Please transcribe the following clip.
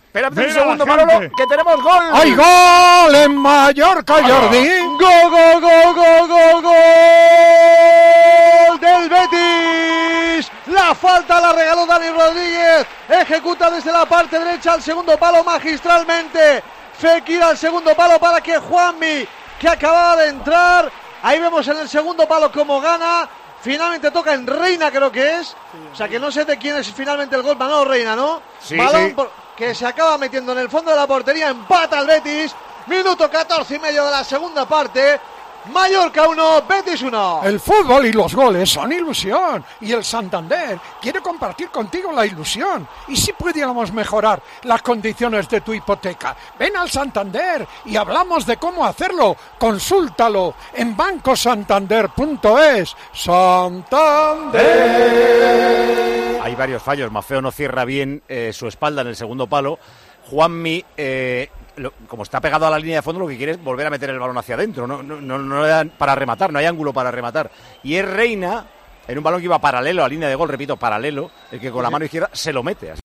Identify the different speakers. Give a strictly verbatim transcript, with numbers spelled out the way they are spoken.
Speaker 1: Espérate un segundo, Manolo, que tenemos gol.
Speaker 2: ¡Hay gol en Mallorca, Jordi!
Speaker 3: ¡Gol, gol, gol, gol, gol, gol del Betis! La falta la regaló Dani Rodríguez. Ejecuta desde la parte derecha al segundo palo magistralmente. Fekir al segundo palo para que Juanmi, que acababa de entrar, ahí vemos en el segundo palo cómo gana. Finalmente toca en Reina, creo que es. O sea que no sé de quién es finalmente el gol. Manolo Reina, ¿no?
Speaker 1: Sí,
Speaker 3: Balón
Speaker 1: sí.
Speaker 3: Por, que se acaba metiendo en el fondo de la portería. Empata el Betis. Minuto catorce y medio de la segunda parte. Mallorca uno, Betis uno.
Speaker 2: El fútbol y los goles son ilusión, y el Santander quiere compartir contigo la ilusión. ¿Y si pudiéramos mejorar las condiciones de tu hipoteca? Ven al Santander y hablamos de cómo hacerlo. Consúltalo en banco santander punto es. Santander.
Speaker 1: Hay varios fallos. Maffeo no cierra bien eh, su espalda en el segundo palo. Juanmi, eh, lo, como está pegado a la línea de fondo, lo que quiere es volver a meter el balón hacia adentro. No, no, no, no le dan para rematar, no hay ángulo para rematar. Y es Reina, en un balón que iba paralelo a la línea de gol, repito, paralelo, el que con la mano izquierda se lo mete.